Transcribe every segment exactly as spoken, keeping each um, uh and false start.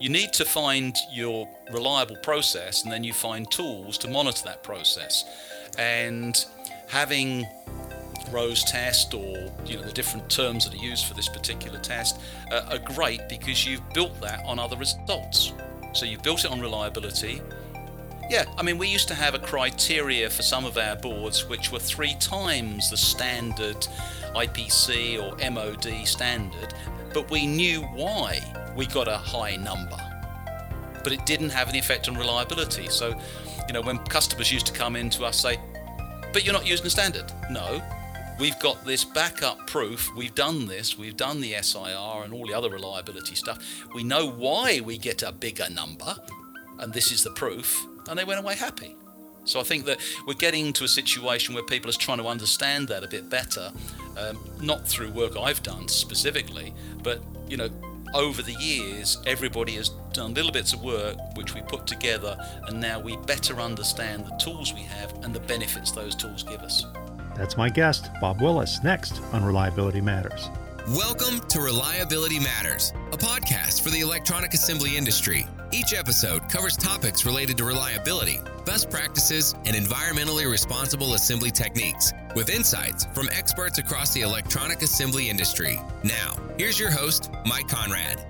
You need to find your reliable process, and then you find tools to monitor that process. And having Rose test, or you know the different terms that are used for this particular test, uh, are great because you've built that on other results. So you've built it on reliability. Yeah, I mean, we used to have a criteria for some of our boards which were three times the standard I P C or M O D standard, but we knew why we got a high number. But it didn't have any effect on reliability. So, you know, when customers used to come in to us say, but you're not using the standard. No, we've got this backup proof. We've done this. We've done the S I R and all the other reliability stuff. We know why we get a bigger number, and this is the proof. And they went away happy. So I think that we're getting to a situation where people are trying to understand that a bit better, um, not through work I've done specifically, but, you know, over the years, everybody has done little bits of work which we put together, and now we better understand the tools we have and the benefits those tools give us. That's my guest, Bob Willis, next on Reliability Matters. Welcome to Reliability Matters, a podcast for the electronic assembly industry. Each episode covers topics related to reliability, best practices, and environmentally responsible assembly techniques, with insights from experts across the electronic assembly industry. Now, here's your host, Mike Conrad.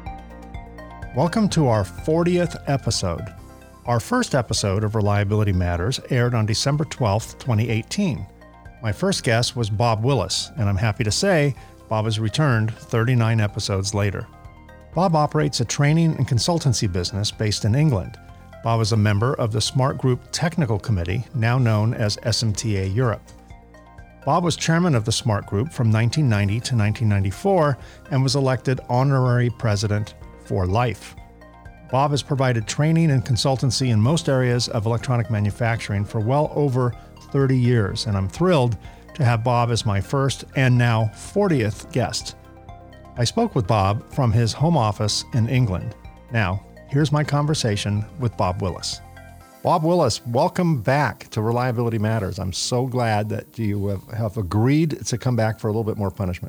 Welcome to our fortieth episode. Our first episode of Reliability Matters aired on December twelfth, twenty eighteen. My first guest was Bob Willis, and I'm happy to say Bob has returned thirty-nine episodes later. Bob operates a training and consultancy business based in England. Bob is a member of the Smart Group Technical Committee, now known as S M T A Europe. Bob was chairman of the Smart Group from nineteen ninety to nineteen ninety-four and was elected honorary president for life. Bob has provided training and consultancy in most areas of electronic manufacturing for well over thirty years, and I'm thrilled to have Bob as my first and now fortieth guest. I spoke with Bob from his home office in England. Now, here's my conversation with Bob Willis. Bob Willis, welcome back to Reliability Matters. I'm so glad that you have, have agreed to come back for a little bit more punishment.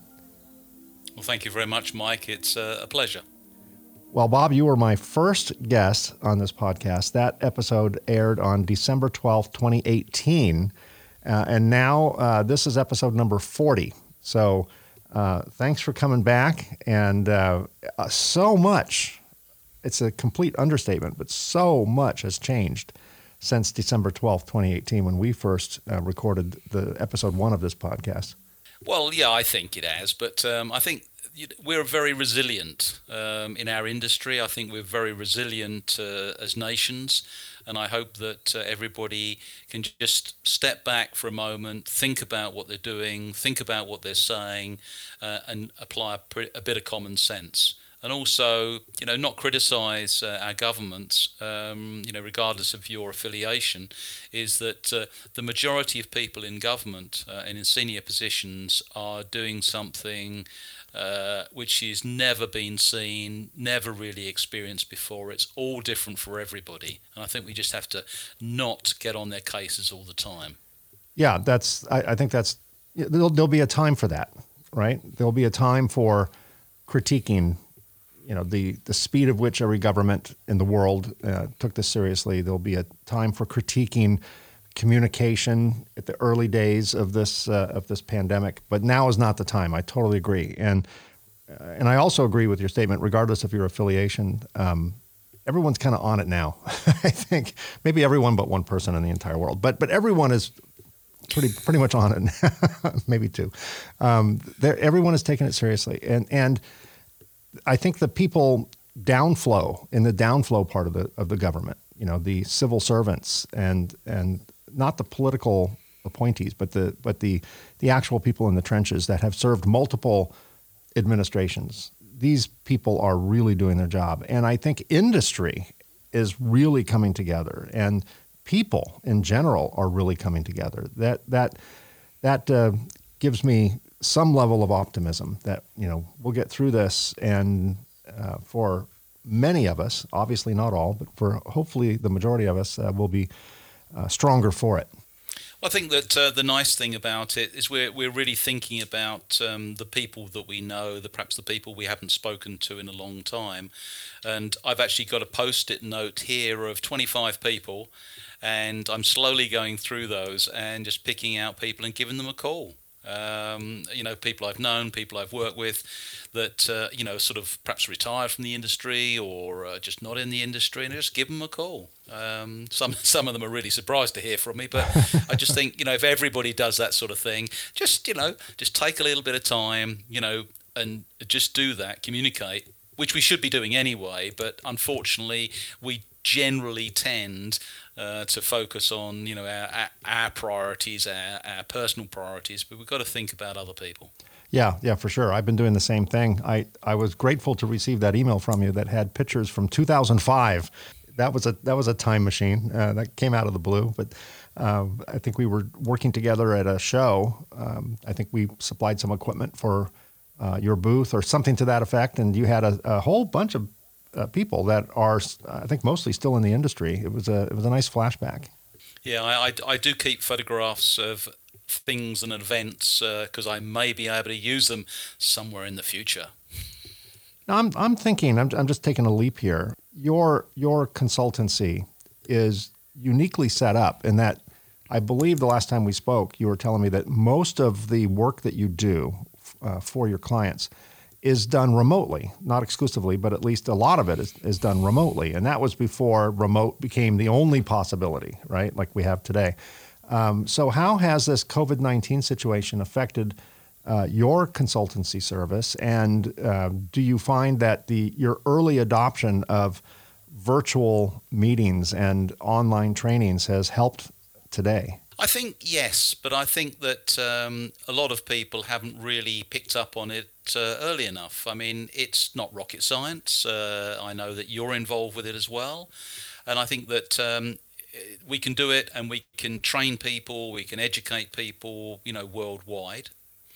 Well, thank you very much, Mike. It's uh, a pleasure. Well, Bob, you were my first guest on this podcast. That episode aired on December twelfth, twenty eighteen. Uh, and now uh, this is episode number forty. So uh, thanks for coming back. And uh, uh, so much, it's a complete understatement, but so much has changed since December twelfth, twenty eighteen, when we first uh, recorded the episode one of this podcast. Well, yeah, I think it has. But um, I think we're very resilient um, in our industry. I think we're very resilient uh, as nations. And I hope that uh, everybody can just step back for a moment, think about what they're doing, think about what they're saying, uh, and apply a, pre- a bit of common sense. And also, you know, not criticise uh, our governments, um, you know, regardless of your affiliation, is that uh, the majority of people in government uh, and in senior positions are doing something Uh, which has never been seen, never really experienced before. It's all different for everybody. And I think we just have to not get on their cases all the time. Yeah, that's. I, I think that's, there'll, there'll be a time for that, right? There'll be a time for critiquing, you know, the, the speed of which every government in the world uh, took this seriously. There'll be a time for critiquing communication at the early days of this uh, of this pandemic, but now is not the time. I totally agree, and uh, and I also agree with your statement. Regardless of your affiliation, um, everyone's kind of on it now. I think maybe everyone but one person in the entire world, but but everyone is pretty pretty much on it. Maybe two. Um, everyone is taking it seriously, and and I think the people downflow in the downflow part of the of the government. You know, the civil servants and and not the political appointees, but the but the the actual people in the trenches that have served multiple administrations. These people are really doing their job. And I think industry is really coming together, and people in general are really coming together. That that that uh, gives me some level of optimism that, you know, we'll get through this, and uh, for many of us, obviously not all, but for hopefully the majority of us, uh, will be uh, stronger for it. I think that uh, the nice thing about it is we're we're really thinking about um, the people that we know, the perhaps the people we haven't spoken to in a long time. And I've actually got a post-it note here of twenty-five people, and I'm slowly going through those and just picking out people and giving them a call. Um, you know, people I've known, people I've worked with that, uh, you know, sort of perhaps retired from the industry or uh, just not in the industry, and I just give them a call. Um, some some of them are really surprised to hear from me, but I just think, you know, if everybody does that sort of thing, just, you know, just take a little bit of time, you know, and just do that, communicate, which we should be doing anyway, but unfortunately we generally tend uh, to focus on, you know, our, our, our priorities, our, our personal priorities, but we've got to think about other people. Yeah, yeah, for sure. I've been doing the same thing. I, I was grateful to receive that email from you that had pictures from two thousand five. That was a that was a time machine uh, that came out of the blue. But um, I think we were working together at a show. Um, I think we supplied some equipment for uh, your booth or something to that effect, and you had a, a whole bunch of uh, people that are, I think, mostly still in the industry. It was a it was a nice flashback. Yeah, I, I, I do keep photographs of things and events because uh, I may be able to use them somewhere in the future. Now, I'm I'm thinking, I'm I'm just taking a leap here. Your your consultancy is uniquely set up in that I believe the last time we spoke, you were telling me that most of the work that you do uh, for your clients is done remotely, not exclusively, but at least a lot of it is, is done remotely. And that was before remote became the only possibility, right? Like we have today. Um, so how has this COVID nineteen situation affected uh, your consultancy service? And uh, do you find that the your early adoption of virtual meetings and online trainings has helped today? I think yes, but I think that um, a lot of people haven't really picked up on it uh, early enough. I mean, it's not rocket science. Uh, I know that you're involved with it as well. And I think that um, we can do it, and we can train people, we can educate people, you know, worldwide.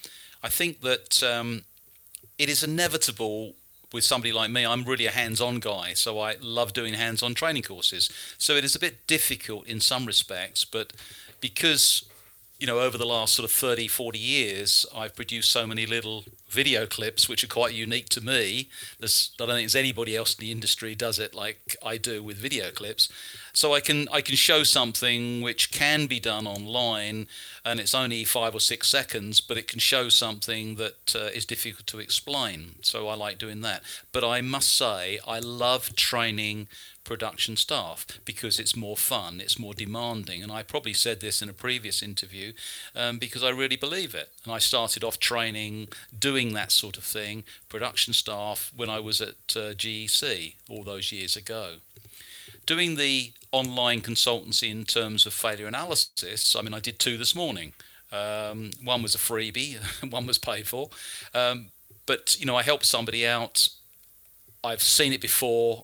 I think that um, it is inevitable with somebody like me. I'm really a hands-on guy, so I love doing hands-on training courses. So it is a bit difficult in some respects, but because, you know, over the last sort of thirty, forty years, I've produced so many little video clips which are quite unique to me. There's, I don't think there's anybody else in the industry does it like I do with video clips. So I can I can show something which can be done online, and it's only five or six seconds, but it can show something that uh, is difficult to explain. So I like doing that. But I must say, I love training production staff because it's more fun, it's more demanding. And I probably said this in a previous interview um, because I really believe it. And I started off training, doing that sort of thing, production staff, when I was at uh, G E C all those years ago. Doing the online consultancy in terms of failure analysis, I mean, I did two this morning. Um, one was a freebie, one was paid for. Um, but, you know, I helped somebody out. I've seen it before.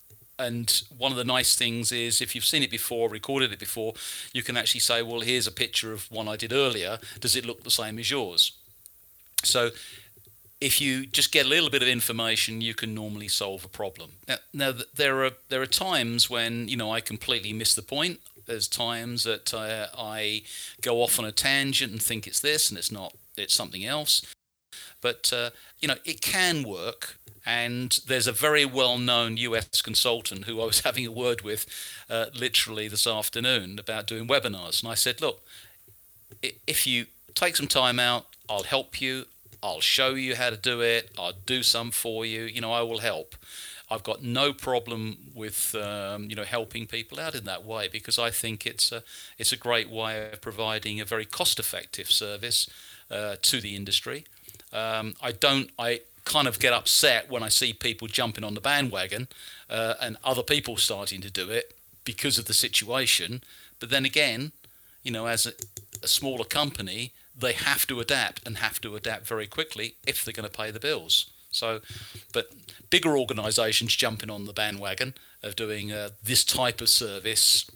And one of the nice things is if you've seen it before, recorded it before, you can actually say, well, here's a picture of one I did earlier. Does it look the same as yours? So if you just get a little bit of information, you can normally solve a problem. Now, now there are there are times when, you know, I completely miss the point. There's times that uh, I go off on a tangent and think it's this and it's not, it's something else. But, uh, you know, it can work. And there's a very well-known U S consultant who I was having a word with uh, literally this afternoon about doing webinars. And I said, look, if you take some time out, I'll help you. I'll show you how to do it. I'll do some for you. You know, I will help. I've got no problem with, um, you know, helping people out in that way because I think it's a, it's a great way of providing a very cost-effective service uh, to the industry. Um, I don't... I. kind of get upset when I see people jumping on the bandwagon uh, and other people starting to do it because of the situation. But then again, you know, as a, a smaller company, they have to adapt and have to adapt very quickly if they're going to pay the bills. So, but bigger organizations jumping on the bandwagon of doing uh, this type of service,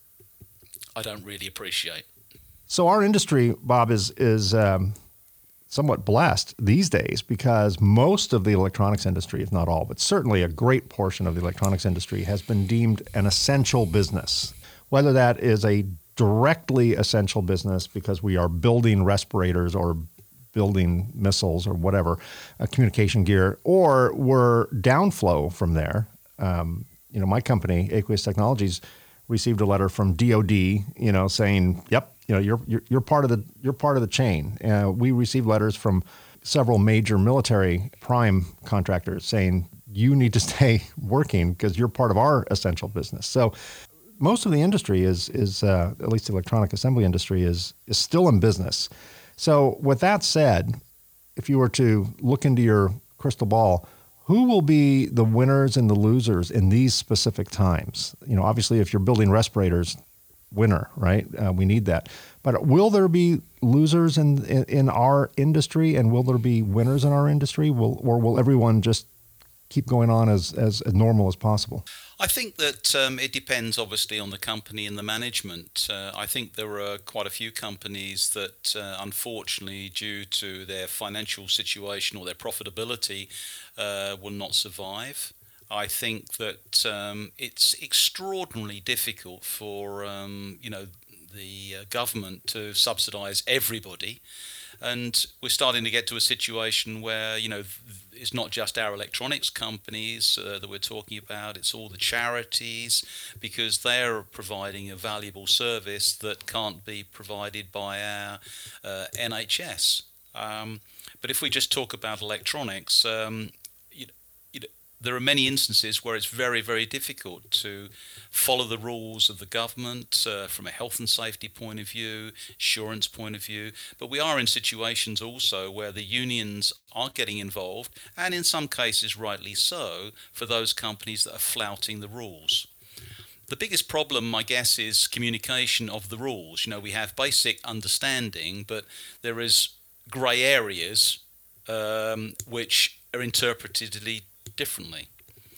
I don't really appreciate. So our industry, Bob, is is um somewhat blessed these days because most of the electronics industry, if not all, but certainly a great portion of the electronics industry has been deemed an essential business. Whether that is a directly essential business because we are building respirators or building missiles or whatever, uh, communication gear, or we're downflow from there. Um, you know, my company, Aqueous Technologies, received a letter from D O D, you know, saying, "Yep, you know, you're you're, you're part of the you're part of the chain." Uh, we received letters from several major military prime contractors saying, "You need to stay working because you're part of our essential business." So, most of the industry is is uh, at least the electronic assembly industry is is still in business. So, with that said, if you were to look into your crystal ball, who will be the winners and the losers in these specific times? You know, obviously, if you're building respirators, winner, right? Uh, we need that. But will there be losers in, in in our industry, and will there be winners in our industry? Will or will everyone just keep going on as as, as normal as possible? I think that um, it depends, obviously, on the company and the management. Uh, I think there are quite a few companies that, uh, unfortunately, due to their financial situation or their profitability, uh, will not survive. I think that um, it's extraordinarily difficult for um, you know the uh, government to subsidise everybody. And we're starting to get to a situation where, you know, it's not just our electronics companies uh, that we're talking about, it's all the charities, because they're providing a valuable service that can't be provided by our uh, N H S. Um, but if we just talk about electronics, um, you, you know, there are many instances where it's very, very difficult to follow the rules of the government uh, from a health and safety point of view, insurance point of view. But we are in situations also where the unions are getting involved, and in some cases rightly so, for those companies that are flouting the rules. The biggest problem, I guess, is communication of the rules. You know, we have basic understanding, but there is grey areas um, which are interpreted differently.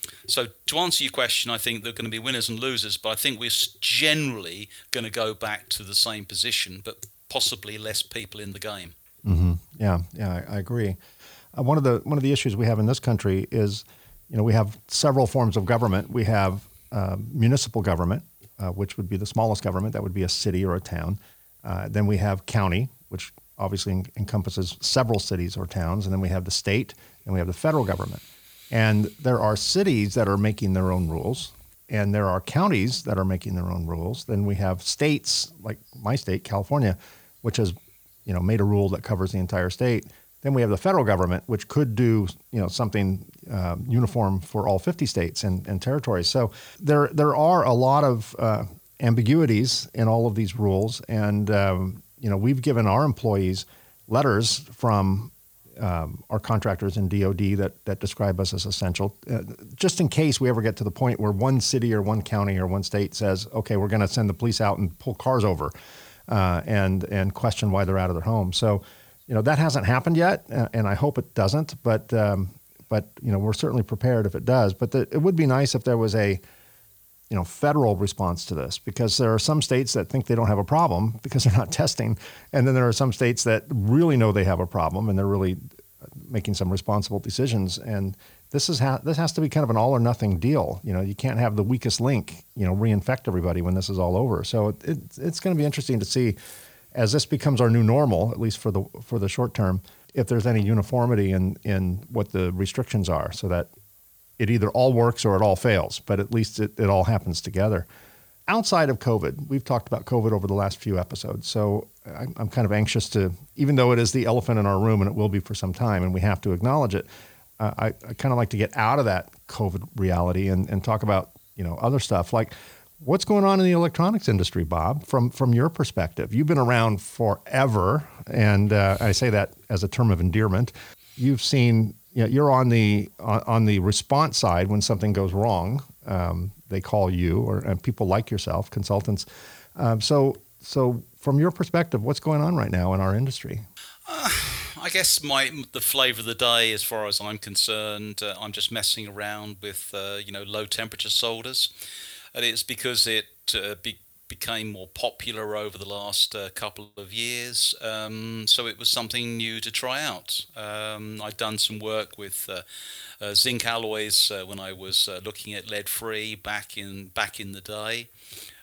So to answer your question, I think there are going to be winners and losers, but I think we're generally going to go back to the same position, but possibly less people in the game. Mm-hmm. Yeah, yeah, I, I agree. Uh, one of the one of the issues we have in this country is, you know, we have several forms of government. We have uh, municipal government, uh, which would be the smallest government. That would be a city or a town. Uh, then we have county, which obviously en- encompasses several cities or towns. And then we have the state, and we have the federal government. And there are cities that are making their own rules, and there are counties that are making their own rules. Then we have states, like my state, California, which has, you know, made a rule that covers the entire state. Then we have the federal government, which could do, you know, something uh, uniform for all fifty states and, and territories. So there there are a lot of uh, ambiguities in all of these rules, and um, you know, we've given our employees letters from Um, our contractors in D O D that, that describe us as essential, uh, just in case we ever get to the point where one city or one county or one state says, okay, we're going to send the police out and pull cars over uh, and and question why they're out of their home. So, you know, that hasn't happened yet, uh, and I hope it doesn't, but, um, but you know, we're certainly prepared if it does. But the, it would be nice if there was a, you know, federal response to this, because there are some states that think they don't have a problem because they're not testing. And then there are some states that really know they have a problem and they're really making some responsible decisions. And this is ha- this has to be kind of an all or nothing deal. You know, you can't have the weakest link, you know, reinfect everybody when this is all over. So it, it, it's going to be interesting to see, as this becomes our new normal, at least for the for the short term, if there's any uniformity in, in what the restrictions are, so that it either all works or it all fails, but at least it, it all happens together. Outside of COVID, we've talked about COVID over the last few episodes, so I'm, I'm kind of anxious to, even though it is the elephant in our room, and it will be for some time, and we have to acknowledge it, uh, I, I kind of like to get out of that COVID reality and, and talk about, you know, other stuff. Like, what's going on in the electronics industry, Bob, from, from your perspective? You've been around forever, and uh, I say that as a term of endearment. You've seen... You know, you're on the on, on the response side when something goes wrong. Um, they call you, or and people like yourself, consultants. Um, so, so from your perspective, what's going on right now in our industry? Uh, I guess my the flavour of the day, as far as I'm concerned, uh, I'm just messing around with uh, you know low temperature solders, and it's because it uh, be, became more popular over the last uh, couple of years. Um, so it was something new to try out. Um, I'd done some work with uh, uh, zinc alloys uh, when I was uh, looking at lead-free back in back in the day.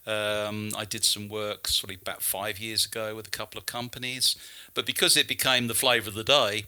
Um, I did some work sort of about five years ago with a couple of companies, but because it became the flavour of the day,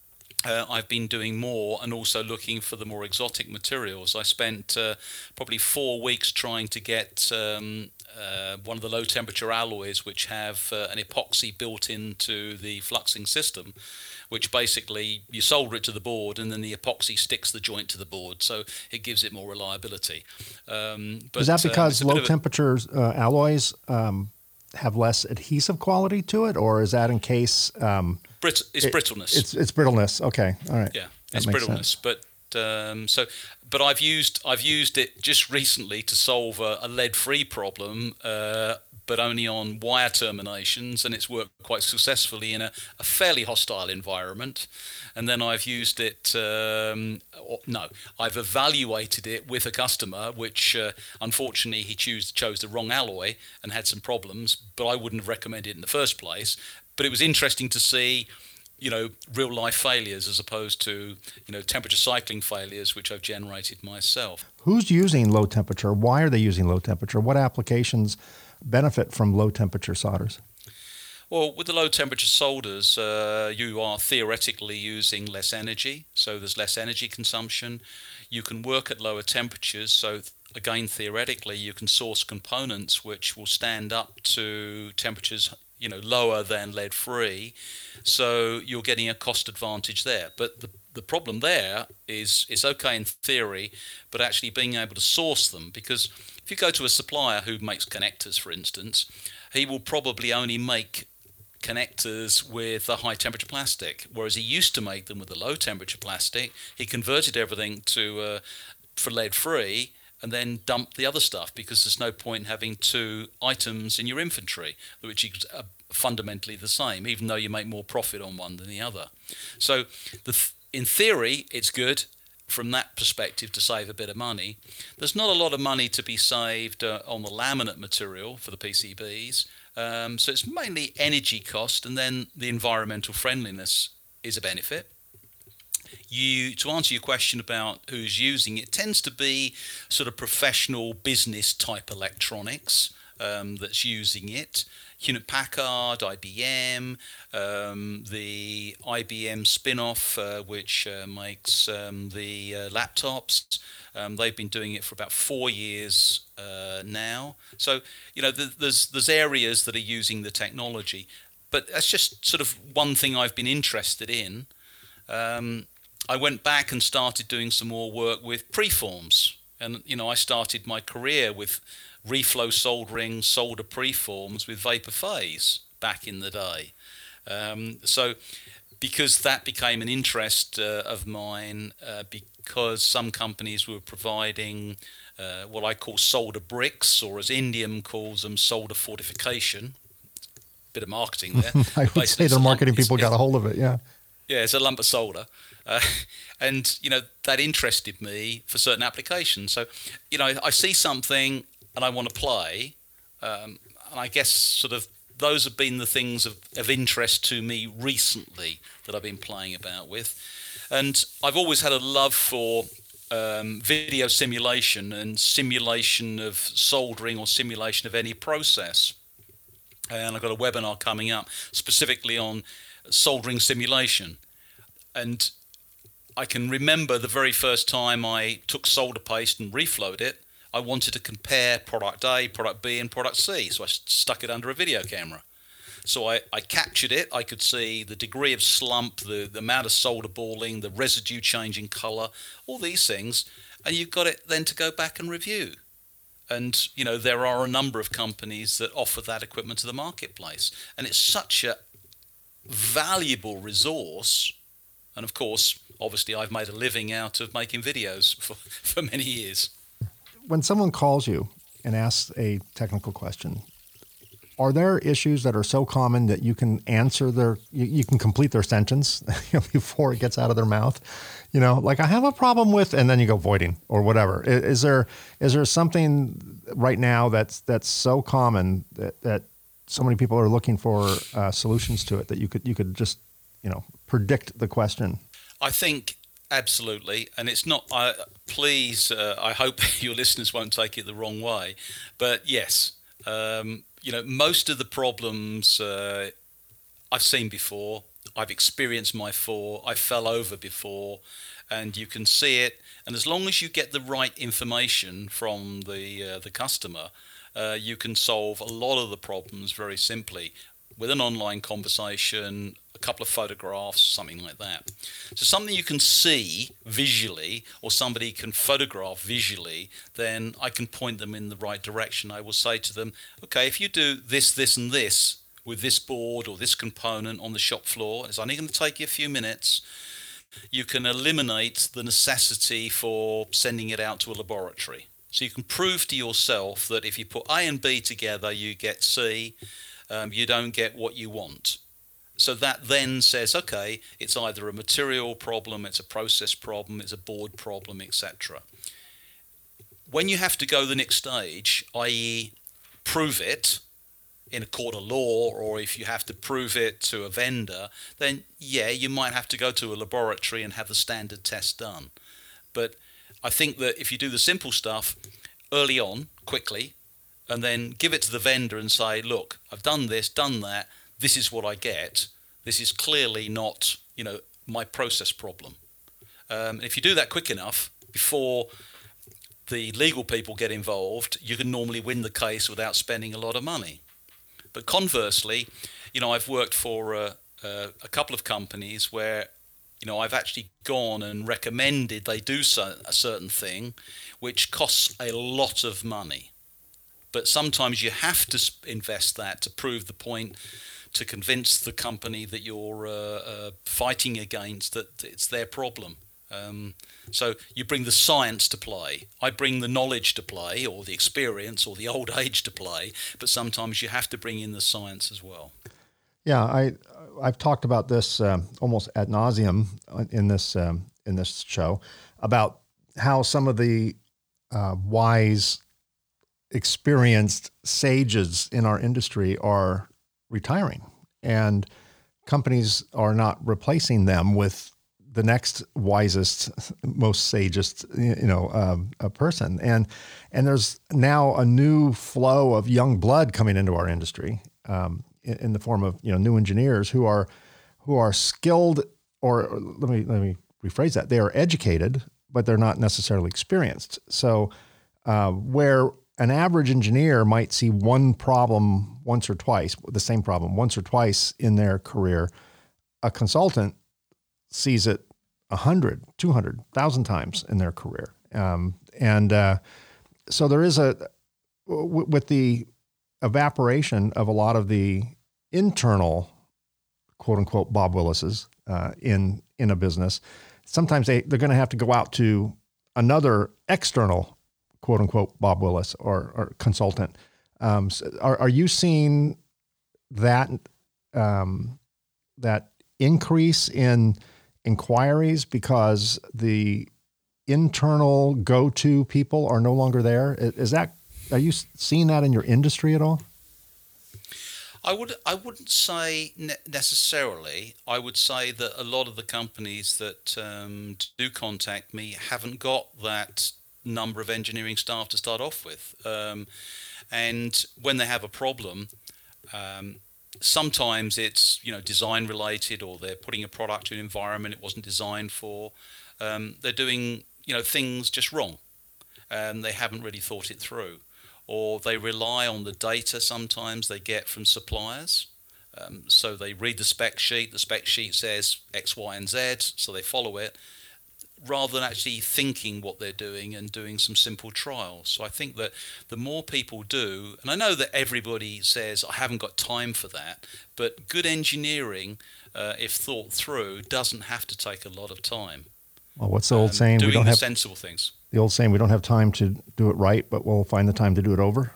Uh, I've been doing more and also looking for the more exotic materials. I spent uh, probably four weeks trying to get um, uh, one of the low temperature alloys which have uh, an epoxy built into the fluxing system, which basically you solder it to the board and then the epoxy sticks the joint to the board, so it gives it more reliability. Um, but, Is that because um, low temperature uh, alloys um, have less adhesive quality to it, or is that in case... Um, Brit- it's it, brittleness. It's it's brittleness. Okay, all right. Yeah, that it's makes brittleness. sense. But um, so, but I've used I've used it just recently to solve a, a lead-free problem, uh, but only on wire terminations, and it's worked quite successfully in a, a fairly hostile environment. And then I've used it. Um, or, no, I've evaluated it with a customer, which uh, unfortunately he choose, chose the wrong alloy and had some problems. But I wouldn't have recommended it in the first place. But it was interesting to see, you know, real life failures as opposed to, you know, temperature cycling failures, which I've generated myself. Who's using low temperature? Why are they using low temperature? What applications benefit from low temperature solders? Well, with the low temperature solders, uh, you are theoretically using less energy, so there's less energy consumption. You can work at lower temperatures, so again, theoretically, you can source components which will stand up to temperatures, you know, lower than lead-free, so you're getting a cost advantage there. But the the problem there is it's okay in theory, but actually being able to source them, because if you go to a supplier who makes connectors, for instance, he will probably only make connectors with a high temperature plastic, whereas he used to make them with a low temperature plastic. He converted everything to uh, for lead-free, and then dump the other stuff, because there's no point having two items in your inventory, which are fundamentally the same, even though you make more profit on one than the other. So the th- in theory, it's good from that perspective to save a bit of money. There's not a lot of money to be saved uh, on the laminate material for the P C Bs, um, so it's mainly energy cost, and then the environmental friendliness is a benefit. You, to answer your question about who's using it, it tends to be sort of professional business type electronics um, that's using it. Hewlett Packard, I B M, um, the I B M spin-off, uh, which uh, makes um, the uh, laptops. Um, they've been doing it for about four years uh, now. So, you know, th- there's there's areas that are using the technology, but that's just sort of one thing I've been interested in. Um, I went back and started doing some more work with preforms, and you know, I started my career with reflow soldering, solder preforms with vapor phase back in the day. Um, so, because that became an interest uh, of mine, uh, because some companies were providing uh, what I call solder bricks, or as Indium calls them, solder fortification. Bit of marketing there. I would say the marketing people got a hold of it. Yeah. Yeah, it's a lump of solder. Uh, and, you know, that interested me for certain applications. So, you know, I see something and I want to play. Um, and I guess sort of those have been the things of, of interest to me recently that I've been playing about with. And I've always had a love for um, video simulation and simulation of soldering or simulation of any process. And I've got a webinar coming up specifically on soldering simulation. And I can remember the very first time I took solder paste and reflowed it, I wanted to compare product A, product B, and product C. So I stuck it under a video camera. So I, I captured it. I could see the degree of slump, the, the amount of solder balling, the residue changing color, all these things. And you've got it then to go back and review. And, you know, there are a number of companies that offer that equipment to the marketplace. And it's such a valuable resource. And, of course, obviously I've made a living out of making videos for, for many years. When someone calls you and asks a technical question, are there issues that are so common that you can answer their, you, you can complete their sentence before it gets out of their mouth? You know, like I have a problem with, and then you go voiding or whatever. Is, is there is there something right now that's that's so common that, that so many people are looking for uh, solutions to it that you could you could just, you know, predict the question? I think absolutely, and it's not. Uh, please, uh, I hope your listeners won't take it the wrong way, but yes. Um, you know, most of the problems uh, I've seen before, I've experienced my fall, I fell over before, and you can see it. And as long as you get the right information from the uh, the customer, uh, you can solve a lot of the problems very simply with an online conversation, a couple of photographs, something like that. So something you can see visually or somebody can photograph visually, then I can point them in the right direction. I will say to them, okay, if you do this, this and this with this board or this component on the shop floor, it's only going to take you a few minutes, you can eliminate the necessity for sending it out to a laboratory. So you can prove to yourself that if you put A and B together, you get C. Um, you don't get what you want. So that then says, okay, it's either a material problem, it's a process problem, it's a board problem, et cetera. When you have to go the next stage, that is prove it in a court of law, or if you have to prove it to a vendor, then yeah, you might have to go to a laboratory and have the standard test done. But I think that if you do the simple stuff early on, quickly, and then give it to the vendor and say, look, I've done this, done that, this is what I get. This is clearly not, you know, my process problem. Um, if you do that quick enough before the legal people get involved, you can normally win the case without spending a lot of money. But conversely, you know, I've worked for a, a, a couple of companies where, you know, I've actually gone and recommended they do so, a certain thing, which costs a lot of money. But sometimes you have to invest that to prove the point, to convince the company that you're uh, uh, fighting against that it's their problem. Um, so you bring the science to play. I bring the knowledge to play, or the experience, or the old age to play. But sometimes you have to bring in the science as well. Yeah, I I've talked about this um, almost ad nauseum in this um, in this show about how some of the uh, wise, experienced sages in our industry are retiring, and companies are not replacing them with the next wisest, most sagest, you know, um, a person. And and there's now a new flow of young blood coming into our industry um, in, in the form of, you know, new engineers who are who are skilled, or, or let me let me rephrase that. They are educated, but they're not necessarily experienced. So uh, where an average engineer might see one problem once or twice, the same problem once or twice in their career, a consultant sees it a hundred, two hundred, thousand times in their career. Um, and uh, so there is a, w- with the evaporation of a lot of the internal, quote unquote, Bob Willises uh, in, in a business, sometimes they, they're going to have to go out to another external, quote unquote, Bob Willis or, or consultant. Um, so are, are you seeing that, um, that increase in inquiries because the internal go-to people are no longer there? Is that, are you seeing that in your industry at all? I would I wouldn't say ne- necessarily. I would say that a lot of the companies that um, do contact me haven't got that number of engineering staff to start off with, um, and when they have a problem, um, sometimes it's, you know, design related, or they're putting a product to an environment it wasn't designed for. Um, they're doing, you know, things just wrong, and they haven't really thought it through. Or they rely on the data sometimes they get from suppliers. Um, so they read the spec sheet, the spec sheet says X, Y, and Z, so they follow it, rather than actually thinking what they're doing and doing some simple trials. So I think that the more people do, and I know that everybody says, I haven't got time for that, but good engineering, uh, if thought through, doesn't have to take a lot of time. Well, what's the old um, saying? Doing We don't the have sensible things. The old saying, we don't have time to do it right, but we'll find the time to do it over.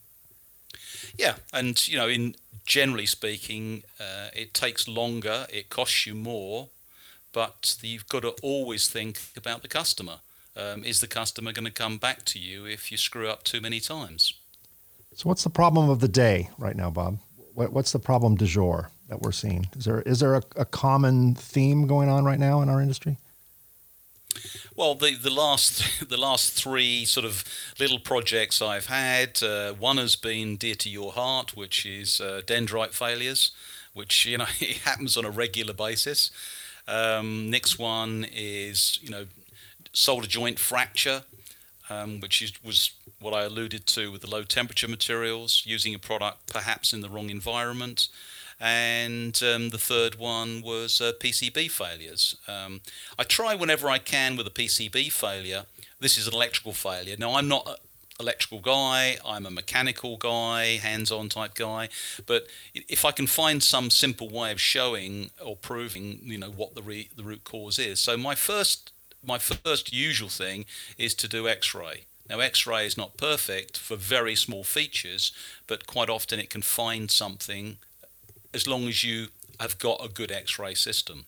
Yeah, and you know, in generally speaking, uh, it takes longer, it costs you more, but you've got to always think about the customer. Um, is the customer going to come back to you if you screw up too many times? So, what's the problem of the day right now, Bob? What, what's the problem du jour that we're seeing? Is there is there a, a common theme going on right now in our industry? Well, the, the last the last three sort of little projects I've had, uh, one has been dear to your heart, which is uh, dendrite failures, which you know it happens on a regular basis. Um, next one is you know solder joint fracture, um, which is, was what I alluded to with the low temperature materials, using a product perhaps in the wrong environment. And um, the third one was uh, P C B failures. Um, I try whenever I can with a P C B failure. This is an electrical failure. Now, I'm not an electrical guy. I'm a mechanical guy, hands-on type guy. But if I can find some simple way of showing or proving, you know, what the re- the root cause is. So my first my first usual thing is to do X-ray. Now, X-ray is not perfect for very small features, but quite often it can find something as long as you have got a good X-ray system.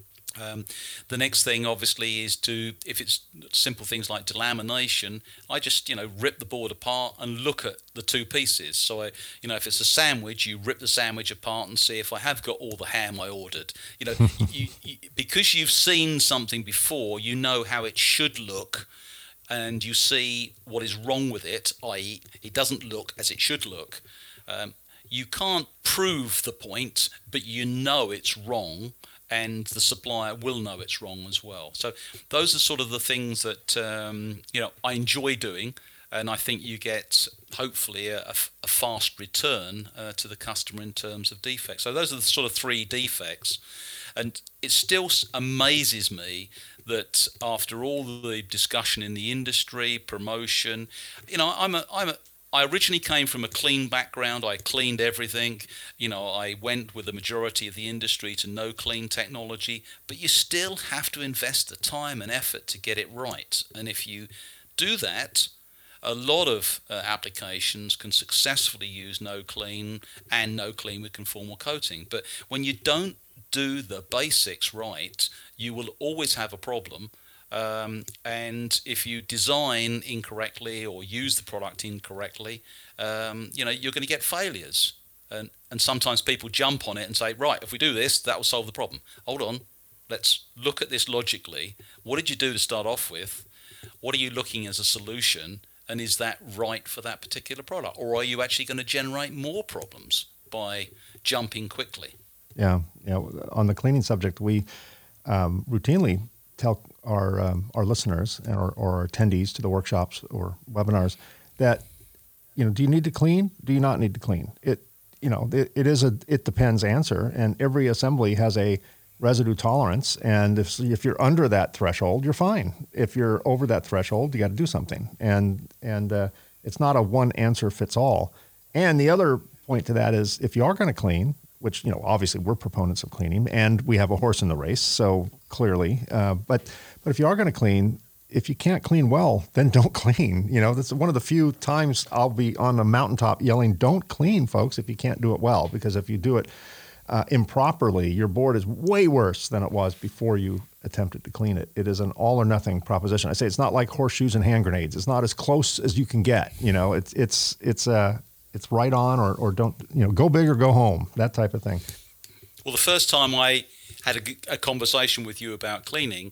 Um, the next thing, obviously, is to, if it's simple things like delamination, I just, you know, rip the board apart and look at the two pieces. So, I, you know, if it's a sandwich, you rip the sandwich apart and see if I have got all the ham I ordered. You know, you, you, because you've seen something before, you know how it should look, and you see what is wrong with it, that is, it doesn't look as it should look. Um, You can't prove the point, but you know it's wrong, and the supplier will know it's wrong as well. So those are sort of the things that um, you know I enjoy doing, and I think you get hopefully a, a fast return uh, to the customer in terms of defects. So those are the sort of three defects, and it still amazes me that after all the discussion in the industry, promotion, you know, I'm a I'm a I originally came from a clean background. I cleaned everything. You know, I went with the majority of the industry to no clean technology, but you still have to invest the time and effort to get it right. And if you do that, a lot of uh, applications can successfully use no clean and no clean with conformal coating. But when you don't do the basics right, you will always have a problem. Um, and if you design incorrectly or use the product incorrectly, um, you know, you're going to get failures. And, and sometimes people jump on it and say, right, if we do this, that will solve the problem. Hold on, let's look at this logically. What did you do to start off with? What are you looking as a solution? And is that right for that particular product? Or are you actually going to generate more problems by jumping quickly? Yeah, yeah. On the cleaning subject, we um, routinely tell our um, our listeners and or, or our attendees to the workshops or webinars that, you know, do you need to clean? Do you not need to clean? It, you know, it, it is a it depends answer, and every assembly has a residue tolerance, and if if you're under that threshold, you're fine. If you're over that threshold, you got to do something, and and uh, it's not a one answer fits all. And the other point to that is, if you are going to clean, which, you know, obviously we're proponents of cleaning, and we have a horse in the race, so clearly. Uh, but but if you are going to clean, if you can't clean well, then don't clean. You know, that's one of the few times I'll be on a mountaintop yelling, "Don't clean, folks!" if you can't do it well, because if you do it uh, improperly, your board is way worse than it was before you attempted to clean it. It is an all or nothing proposition. I say it's not like horseshoes and hand grenades. It's not as close as you can get. You know, it's it's it's a uh, it's right on or, or don't, you know, go big or go home, that type of thing. Well, the first time I had a, a conversation with you about cleaning,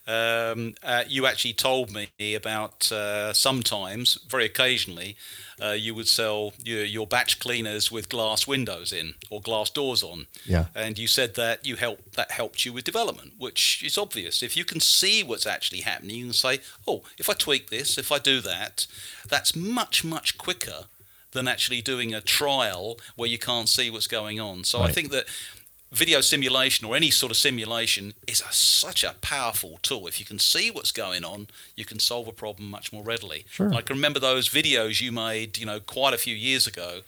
um, uh, you actually told me about uh, sometimes, very occasionally, uh, you would sell your, your batch cleaners with glass windows in or glass doors on. Yeah. And you said that you helped that helped you with development, which is obvious. If you can see what's actually happening, you can say, oh, if I tweak this, if I do that, that's much, much quicker than actually doing a trial where you can't see what's going on. So right. I think that video simulation or any sort of simulation is a, such a powerful tool. If you can see what's going on, you can solve a problem much more readily. Sure. I can remember those videos you made, you know, quite a few years ago,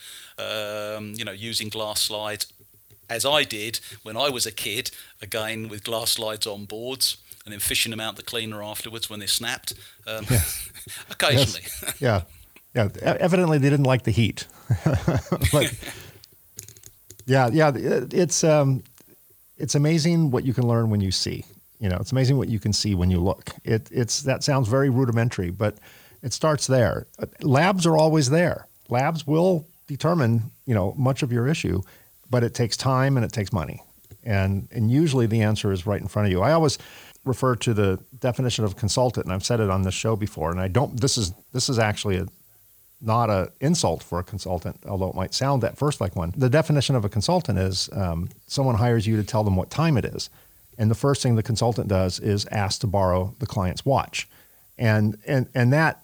um, you know, using glass slides, as I did when I was a kid, again with glass slides on boards, and then fishing them out the cleaner afterwards when they snapped. Um, yeah. Occasionally. Yes. Yeah. Yeah, evidently they didn't like the heat. But yeah, yeah, it's um, it's amazing what you can learn when you see. You know, it's amazing what you can see when you look. It it's that sounds very rudimentary, but it starts there. Labs are always there. Labs will determine, you know, much of your issue, but it takes time and it takes money. And and usually the answer is right in front of you. I always refer to the definition of consultant, and I've said it on this show before, and I don't, this is, this is actually a, not an insult for a consultant, although it might sound at first like one. The definition of a consultant is um, someone hires you to tell them what time it is. And the first thing the consultant does is ask to borrow the client's watch. And, and, and that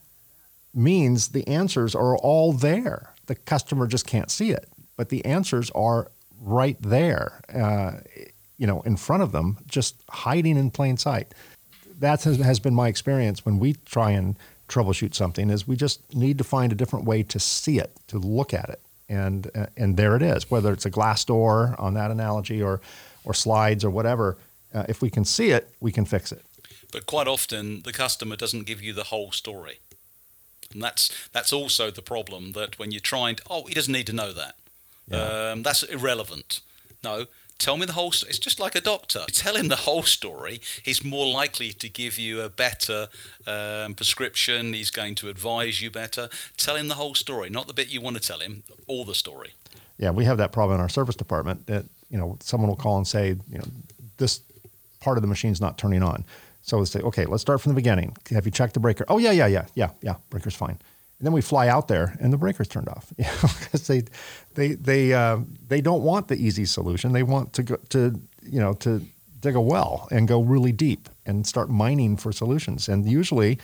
means the answers are all there. The customer just can't see it, but the answers are right there, uh, you know, in front of them, just hiding in plain sight. That has, has been my experience when we try and troubleshoot something, is we just need to find a different way to see it, to look at it. And uh, and there it is, whether it's a glass door on that analogy or, or slides or whatever. Uh, if we can see it, we can fix it. But quite often the customer doesn't give you the whole story. And that's that's also the problem, that when you're trying to, oh, he doesn't need to know that. Yeah. Um, that's irrelevant. No, tell me the whole story. It's just like a doctor. You tell him the whole story, he's more likely to give you a better um, prescription. He's going to advise you better. Tell him the whole story, not the bit you want to tell him, all the story. Yeah, we have that problem in our service department. That, you know, someone will call and say, you know, this part of the machine's not turning on. So we say, okay, let's start from the beginning. Have you checked the breaker? Oh, yeah, yeah, yeah, yeah, yeah, breaker's fine. And then we fly out there and the breaker's turned off, you know, because they, they, they, uh, they don't want the easy solution. They want to go to, you know, to dig a well and go really deep and start mining for solutions. And usually,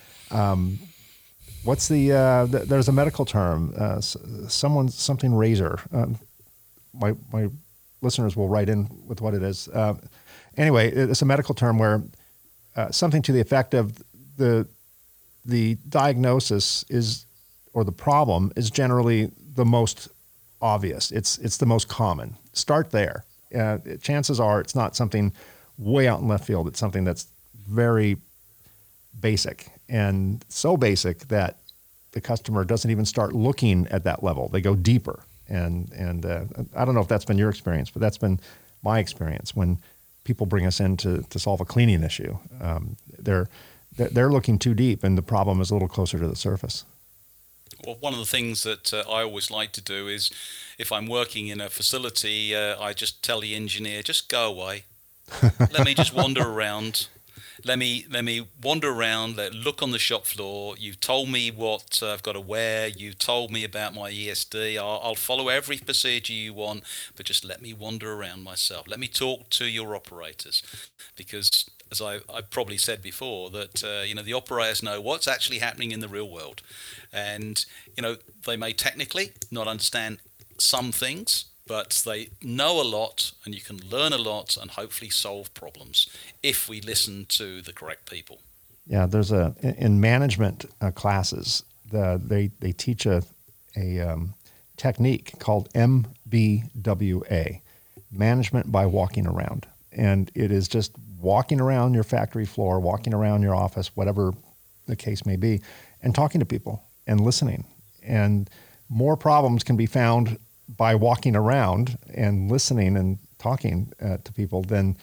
um, what's the, uh, th- there's a medical term, uh, someone, something razor. Um, my, my listeners will write in with what it is. Uh, anyway, it's a medical term where uh, something to the effect of the, the diagnosis is, or the problem is generally the most obvious. It's it's the most common. Start there. Uh, chances are it's not something way out in left field. It's something that's very basic, and so basic that the customer doesn't even start looking at that level. They go deeper. And and uh, I don't know if that's been your experience, but that's been my experience when people bring us in to, to solve a cleaning issue. Um, they're They're looking too deep, and the problem is a little closer to the surface. Well, one of the things that uh, I always like to do is, if I'm working in a facility, uh, I just tell the engineer, just go away. Let me just wander around. Let me let me wander around, let look on the shop floor. You've told me what uh, I've got to wear. You've told me about my E S D. I'll, I'll follow every procedure you want, but just let me wander around myself. Let me talk to your operators, because as I, I've probably said before, that uh, you know, the operators know what's actually happening in the real world, and you know, they may technically not understand some things, but they know a lot, and you can learn a lot and hopefully solve problems if we listen to the correct people. Yeah, there's a in management uh, classes, the, they they teach a a um, technique called M B W A, management by walking around, and it is just walking around your factory floor, walking around your office, whatever the case may be, and talking to people and listening. And more problems can be found by walking around and listening and talking uh, to people than,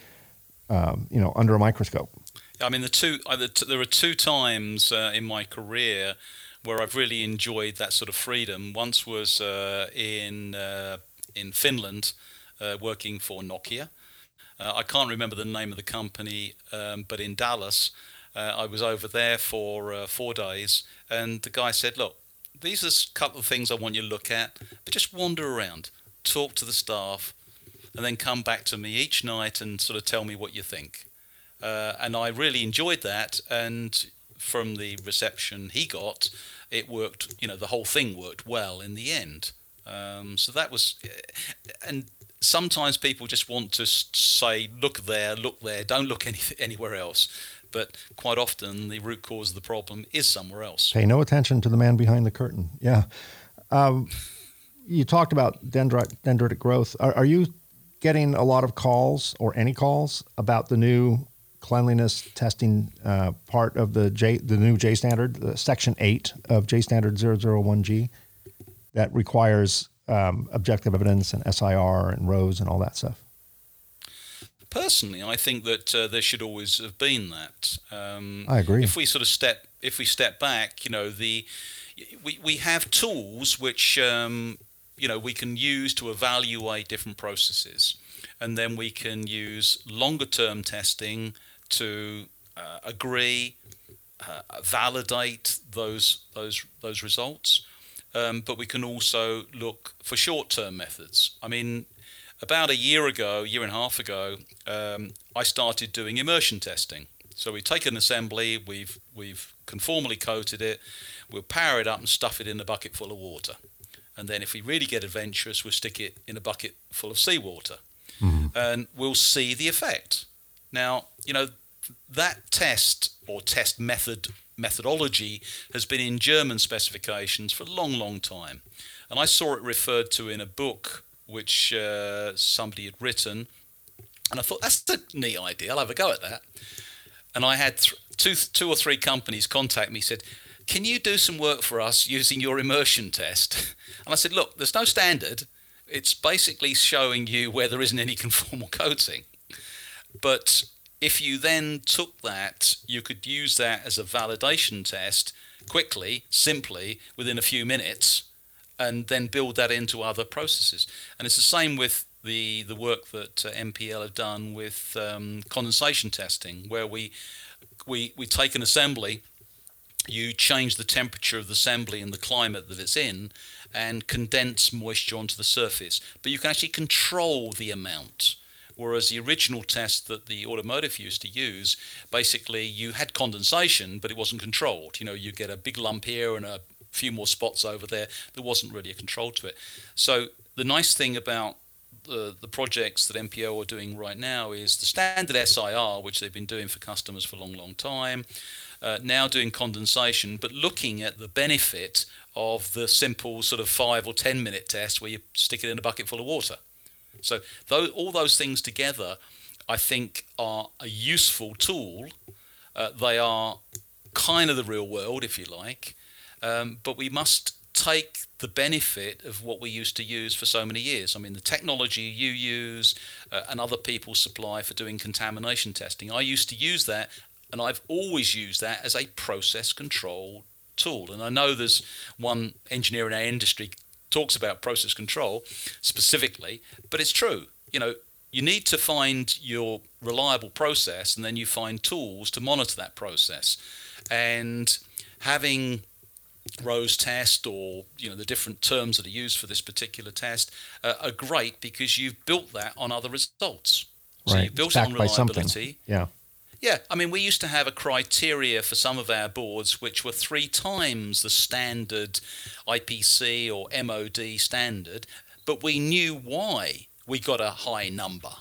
um, you know, under a microscope. I mean, the two uh, the t- there are two times uh, in my career where I've really enjoyed that sort of freedom. Once was uh, in uh, in Finland, uh, working for Nokia. Uh, I can't remember the name of the company, um, but in Dallas, uh, I was over there for uh, four days, and the guy said, look, these are a couple of things I want you to look at, but just wander around, talk to the staff, and then come back to me each night and sort of tell me what you think. Uh, and I really enjoyed that, and from the reception he got, it worked, you know, the whole thing worked well in the end. Um, so that was, and sometimes people just want to say, look there, look there, don't look any, anywhere else. But quite often the root cause of the problem is somewhere else. Pay no attention to the man behind the curtain. Yeah. Um, you talked about dendri- dendritic growth. Are, are you getting a lot of calls or any calls about the new cleanliness testing uh, part of the J, the new J standard, the section eight of J standard zero zero one G that requires um, objective evidence and S I R and R O S and all that stuff? Personally, I think that uh, there should always have been that. Um, I agree. If we sort of step, if we step back, you know, the we we have tools which um, you know we can use to evaluate different processes. and then we can use longer term testing to uh, agree, uh, validate those those those results. Um, but we can also look for short term methods. I mean, about a year ago, year and a half ago, um, I started doing immersion testing. So we take an assembly, we've we've conformally coated it, we'll power it up and stuff it in a bucket full of water. And then if we really get adventurous, we'll stick it in a bucket full of seawater. Mm-hmm. And we'll see the effect. Now, you know, that test or test method methodology has been in German specifications for a long, long time. And I saw it referred to in a book which uh, somebody had written. And I thought, that's a neat idea. I'll have a go at that. And I had th- two, two or three companies contact me, said, can you do some work for us using your immersion test? And I said, look, there's no standard. It's basically showing you where there isn't any conformal coating. But if you then took that, you could use that as a validation test quickly, simply, within a few minutes, and then build that into other processes. And it's the same with the, the work that uh, M P L have done with um, condensation testing, where we, we, we take an assembly, you change the temperature of the assembly and the climate that it's in and condense moisture onto the surface. But you can actually control the amount. Whereas the original test that the automotive used to use, basically you had condensation, but it wasn't controlled. You know, you get a big lump here and a few more spots over there. There wasn't really a control to it. So the nice thing about the, the projects that M P O are doing right now is the standard S I R, which they've been doing for customers for a long, long time, uh, now doing condensation, but looking at the benefit of the simple sort of five or ten minute test where you stick it in a bucket full of water. So those, all those things together, I think, are a useful tool. Uh, they are kind of the real world, if you like, um, but we must take the benefit of what we used to use for so many years. I mean, the technology you use uh, and other people supply for doing contamination testing, I used to use that, and I've always used that as a process control tool. And I know there's one engineer in our industry talks about process control specifically, but it's true. You know, you need to find your reliable process, and then you find tools to monitor that process. And having Rose test, or you know the different terms that are used for this particular test, uh, are great because you've built that on other results. So right. you've built it's it backed on by reliability. something. Yeah. Yeah, I mean, we used to have a criteria for some of our boards which were three times the standard I P C or M O D standard, but we knew why we got a high number.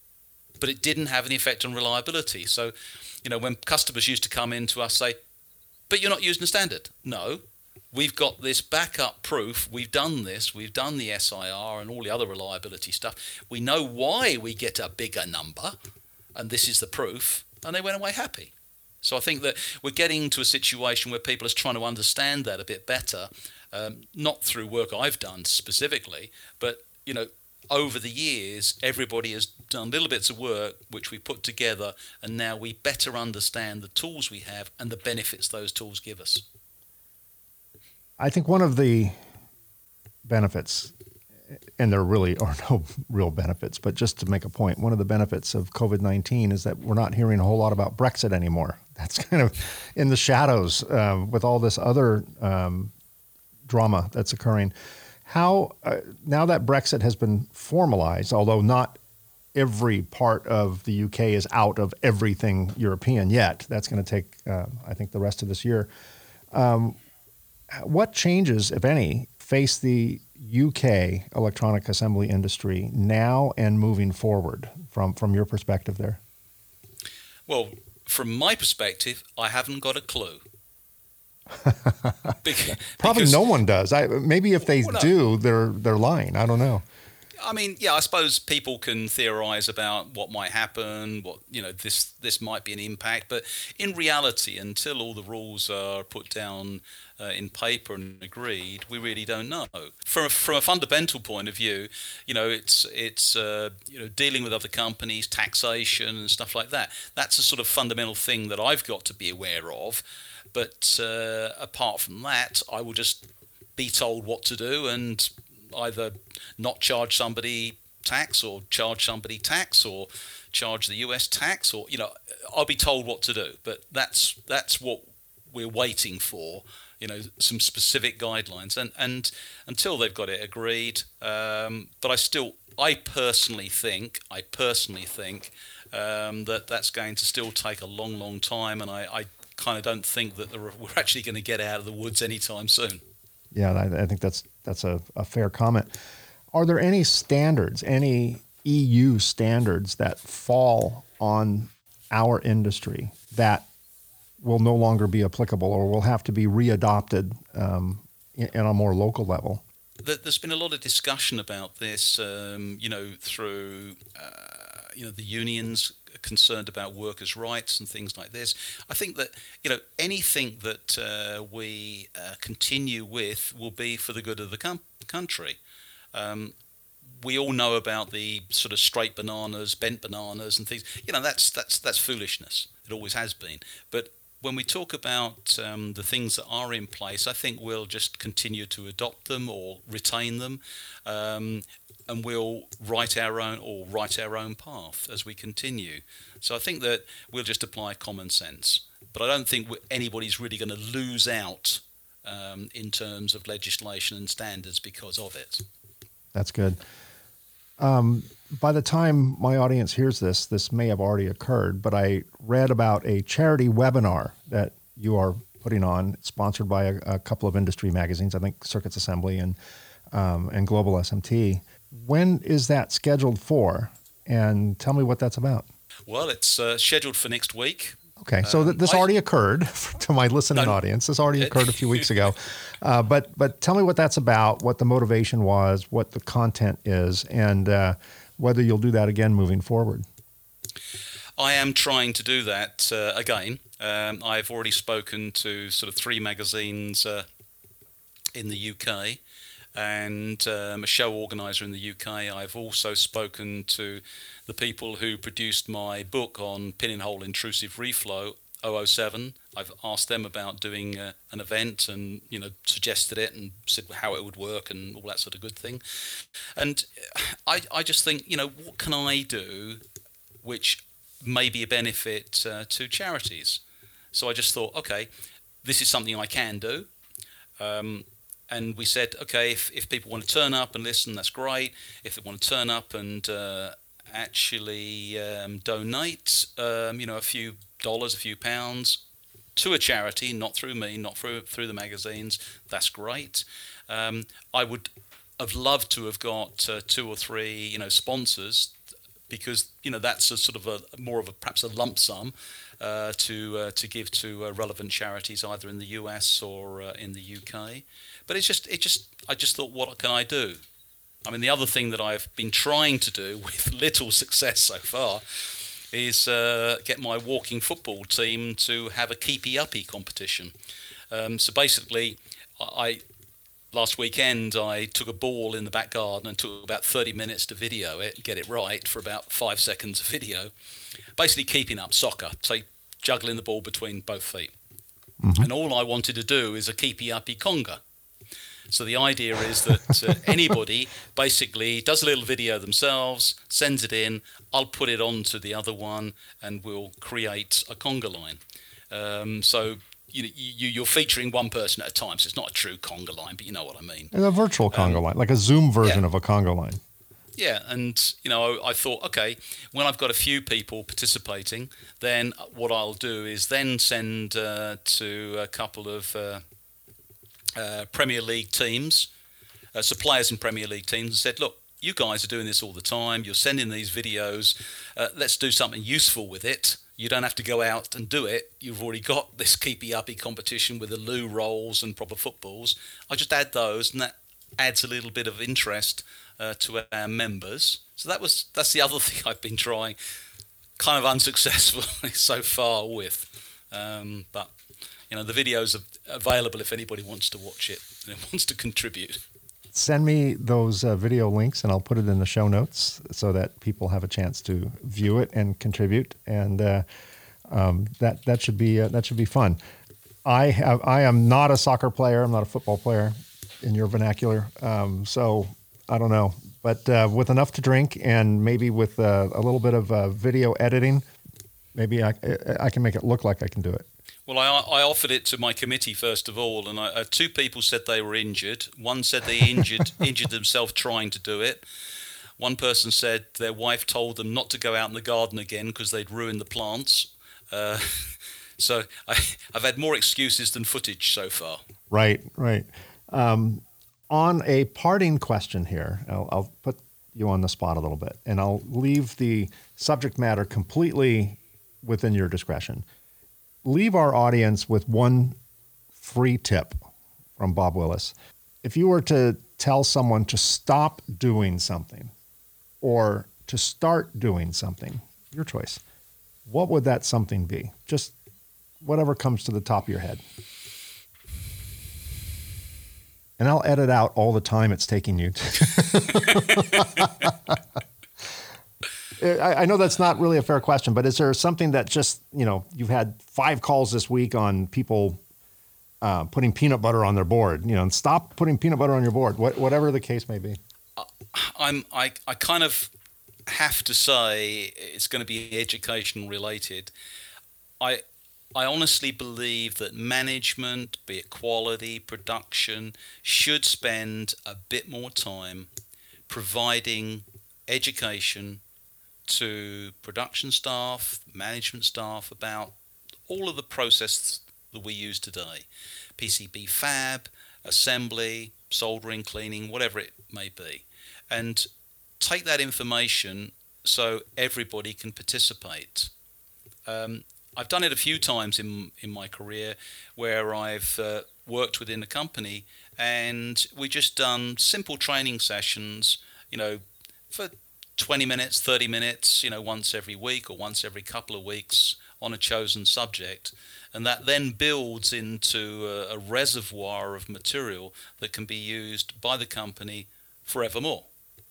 But it didn't have any effect on reliability. So, you know, when customers used to come in to us say, but you're not using the standard. No, we've got this backup proof. We've done this. We've done the S I R and all the other reliability stuff. We know why we get a bigger number, and this is the proof. And they went away happy. So I think that we're getting to a situation where people are trying to understand that a bit better, um, not through work I've done specifically, but, you know, over the years, everybody has done little bits of work which we put together, and now we better understand the tools we have and the benefits those tools give us. I think one of the benefits, and there really are no real benefits, but just to make a point, one of the benefits of COVID nineteen is that we're not hearing a whole lot about Brexit anymore. That's kind of in the shadows uh, with all this other um, drama that's occurring. How, uh, now that Brexit has been formalized, although not every part of the U K is out of everything European yet, that's going to take, uh, I think, the rest of this year. Um, what changes, if any, face the U K electronic assembly industry now and moving forward from, from your perspective there? Well, from my perspective, I haven't got a clue. because, Probably because, no one does. I, maybe if they well, no. do, they're they're lying. I don't know. I mean, yeah, I suppose people can theorize about what might happen, what, you know, this this might be an impact, but in reality, until all the rules are put down uh, in paper and agreed, we really don't know. From a, from a fundamental point of view, you know, it's it's uh, you know, dealing with other companies, taxation and stuff like that. That's a sort of fundamental thing that I've got to be aware of. But uh, apart from that, I will just be told what to do and either not charge somebody tax or charge somebody tax or charge the U S tax, or, you know, I'll be told what to do. But that's that's what we're waiting for, you know, some specific guidelines. And, and until they've got it agreed, um, but I still, I personally think, I personally think um, that that's going to still take a long, long time. And I, I kind of don't think that we're actually going to get out of the woods anytime soon. Yeah, I, I think that's that's a, a fair comment. Are there any standards, any E U standards that fall on our industry that will no longer be applicable or will have to be readopted um, in, in a more local level? There's been a lot of discussion about this, um, you know, through, uh, you know, the unions concerned about workers' rights and things like this. I think that, you know, anything that uh, we uh, continue with will be for the good of the com- country. Um, we all know about the sort of straight bananas, bent bananas and things. You know, that's that's that's foolishness. It always has been. But when we talk about um, the things that are in place, I think we'll just continue to adopt them or retain them, um, and we'll write our own or write our own path as we continue. So I think that we'll just apply common sense. But I don't think anybody's really going to lose out um, in terms of legislation and standards because of it. That's good. Um, by the time my audience hears this, this may have already occurred, but I read about a charity webinar that you are putting on, sponsored by a, a couple of industry magazines, I think Circuits Assembly and um, and Global S M T. When is that scheduled for? And tell me what that's about. Well, it's uh, scheduled for next week. Okay, so th- this um, I, already occurred to my listening no, audience. This already occurred a few weeks ago. Uh, but but tell me what that's about, what the motivation was, what the content is, and uh, whether you'll do that again moving forward. I am trying to do that uh, again. Um, I've already spoken to sort of three magazines uh, in the U K and um, a show organizer in the U K. I've also spoken to the people who produced my book on pinhole intrusive reflow, oh oh seven. I've asked them about doing uh, an event and, you know, suggested it and said how it would work and all that sort of good thing. And I, I just think, you know, what can I do which may be a benefit uh, to charities? So I just thought, okay, this is something I can do. Um, and we said, okay, if, if people want to turn up and listen, that's great. If they want to turn up and uh, actually um, donate, um, you know, a few dollars, a few pounds to a charity, not through me, not through through the magazines, that's great. Um, I would have loved to have got uh, two or three, you know, sponsors, because, you know, that's a sort of a more of a perhaps a lump sum uh, to uh, to give to uh, relevant charities either in the U S or uh, in the U K. But it's just it just I just thought, what can I do? I mean, the other thing that I've been trying to do with little success so far is uh, get my walking football team to have a keepy uppy competition. Um, so basically, I last weekend I took a ball in the back garden and took about thirty minutes to video it, get it right for about five seconds of video. Basically keeping up soccer, say juggling the ball between both feet. Mm-hmm. And all I wanted to do is a keepy uppy conga. So the idea is that uh, anybody basically does a little video themselves, sends it in, I'll put it onto the other one, and we'll create a conga line. Um, so you, you, you're featuring one person at a time, so it's not a true conga line, but you know what I mean. And a virtual conga um, line, like a Zoom version yeah. of a conga line. Yeah, and you know, I thought, okay, when I've got a few people participating, then what I'll do is then send uh, to a couple of uh, uh, Premier League teams, uh, so players in Premier League teams, and said, look, you guys are doing this all the time, you're sending these videos, uh, let's do something useful with it. You don't have to go out and do it. You've already got this keepy uppy competition with the loo rolls and proper footballs. I just add those, and that adds a little bit of interest uh, to our members. So that was that's the other thing I've been trying, kind of unsuccessfully so far with. Um, but you know, the videos are available if anybody wants to watch it and wants to contribute. Send me those uh, video links, and I'll put it in the show notes so that people have a chance to view it and contribute. And uh, um, that that should be uh, that should be fun. I have I am not a soccer player. I'm not a football player, in your vernacular. Um, so I don't know. But uh, with enough to drink and maybe with uh, a little bit of uh, video editing, maybe I, I can make it look like I can do it. Well, I, I offered it to my committee first of all, and I, uh, two people said they were injured. One said they injured injured themselves trying to do it. One person said their wife told them not to go out in the garden again because they'd ruined the plants. Uh, so I, I've had more excuses than footage so far. Right, right. Um, on a parting question here, I'll, I'll put you on the spot a little bit, and I'll leave the subject matter completely within your discretion. Leave our audience with one free tip from Bob Willis. If you were to tell someone to stop doing something or to start doing something, your choice, what would that something be? Just whatever comes to the top of your head. And I'll edit out all the time it's taking you to. I know that's not really a fair question, but is there something that just, you know, you've had five calls this week on people uh, putting peanut butter on their board, you know, and stop putting peanut butter on your board, what, whatever the case may be? I'm, I, I kind of have to say it's going to be education related. I, I honestly believe that management, be it quality, production, should spend a bit more time providing education to production staff, management staff about all of the processes that we use today. P C B fab, assembly, soldering, cleaning, whatever it may be. And take that information so everybody can participate. Um, I've done it a few times in in my career where I've uh, worked within a company and we just done simple training sessions, you know, for twenty minutes, thirty minutes, you know, once every week or once every couple of weeks on a chosen subject. And that then builds into a, a reservoir of material that can be used by the company forevermore.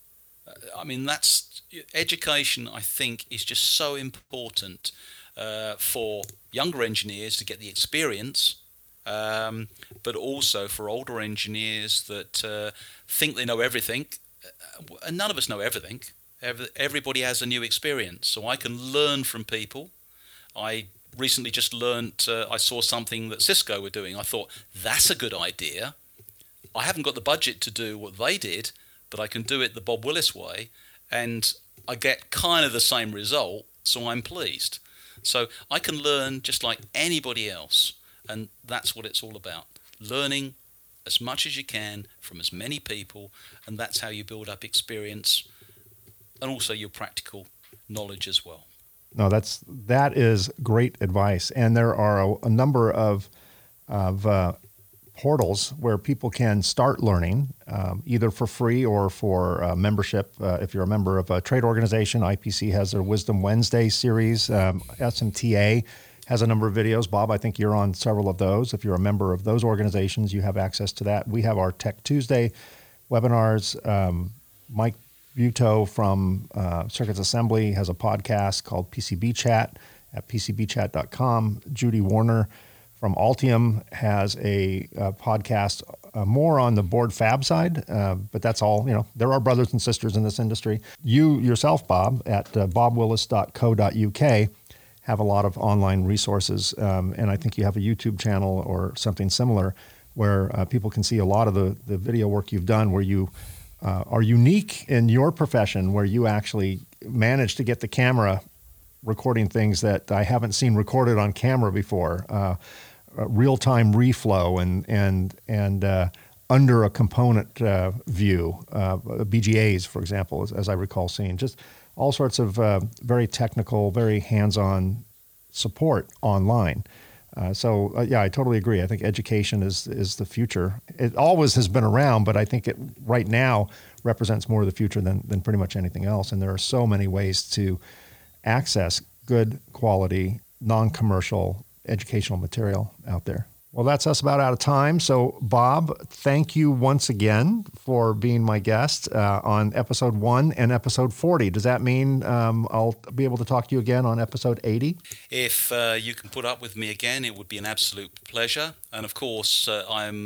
I mean, that's education, I think, is just so important uh, for younger engineers to get the experience, um, but also for older engineers that uh, think they know everything. And none of us know everything. Everybody has a new experience, so I can learn from people. I recently just learned, uh, I saw something that Cisco were doing. I thought, that's a good idea. I haven't got the budget to do what they did, but I can do it the Bob Willis way, and I get kind of the same result, so I'm pleased. So I can learn just like anybody else, and that's what it's all about. Learning as much as you can from as many people, and that's how you build up experience and also your practical knowledge as well. No, that's that is great advice, and there are a, a number of of uh, portals where people can start learning, um, either for free or for uh, membership. Uh, if you're a member of a trade organization, I P C has their Wisdom Wednesday series. Um, S M T A has a number of videos. Bob, I think you're on several of those. If you're a member of those organizations, you have access to that. We have our Tech Tuesday webinars. Um, Mike Buto from uh, Circuits Assembly has a podcast called P C B Chat at P C B chat dot com. Judy Warner from Altium has a, a podcast uh, more on the board fab side, uh, but that's all, you know, there are brothers and sisters in this industry. You yourself, Bob, at uh, bob willis dot co dot U K have a lot of online resources, um, and I think you have a YouTube channel or something similar where uh, people can see a lot of the, the video work you've done where you Uh, are unique in your profession, where you actually manage to get the camera recording things that I haven't seen recorded on camera before, uh, uh, real-time reflow and and and uh, under a component uh, view, uh, B G As, for example, as, as I recall seeing, just all sorts of uh, very technical, very hands-on support online. Uh, so uh, yeah, I totally agree. I think education is is the future. It always has been around, but I think it right now represents more of the future than than pretty much anything else. And there are so many ways to access good quality, non-commercial educational material out there. Well, that's us about out of time. So, Bob, thank you once again for being my guest uh, on episode one and episode forty. Does that mean um, I'll be able to talk to you again on episode eighty? If uh, you can put up with me again, it would be an absolute pleasure. And of course, uh, I'm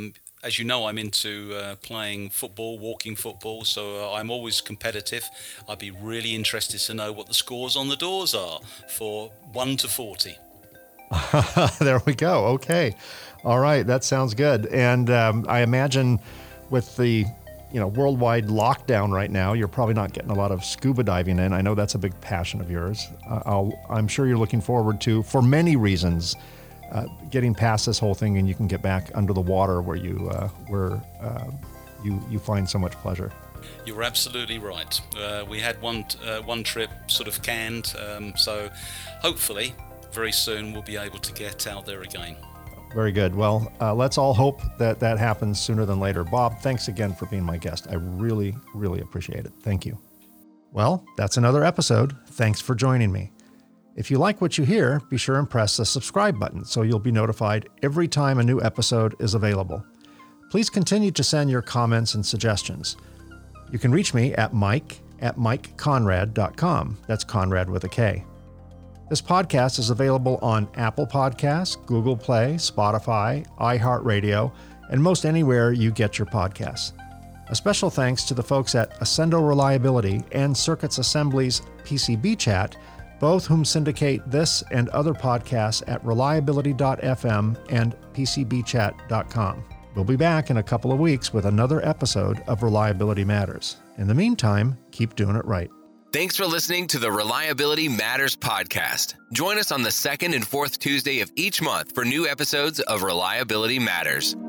as you know, I'm into uh, playing football, walking football, so uh, I'm always competitive. I'd be really interested to know what the scores on the doors are for one to forty. There we go. Okay. All right. That sounds good. And um, I imagine with the you know worldwide lockdown right now, you're probably not getting a lot of scuba diving in. I know that's a big passion of yours. Uh, I'll, I'm sure you're looking forward to, for many reasons, uh, getting past this whole thing, and you can get back under the water where you uh, where uh, you you find so much pleasure. You're absolutely right. Uh, we had one uh, one trip sort of canned, um, so hopefully very soon we'll be able to get out there again. Very good. Well, uh, let's all hope that that happens sooner than later. Bob, thanks again for being my guest. I really, really appreciate it. Thank you. Well, that's another episode. Thanks for joining me. If you like what you hear, be sure and press the subscribe button so you'll be notified every time a new episode is available. Please continue to send your comments and suggestions. You can reach me at mike at mike conrad dot com. That's Conrad with a K. This podcast is available on Apple Podcasts, Google Play, Spotify, iHeartRadio, and most anywhere you get your podcasts. A special thanks to the folks at Ascendo Reliability and Circuits Assembly's P C B Chat, both whom syndicate this and other podcasts at reliability dot f m and p c b chat dot com. We'll be back in a couple of weeks with another episode of Reliability Matters. In the meantime, keep doing it right. Thanks for listening to the Reliability Matters podcast. Join us on the second and fourth Tuesday of each month for new episodes of Reliability Matters.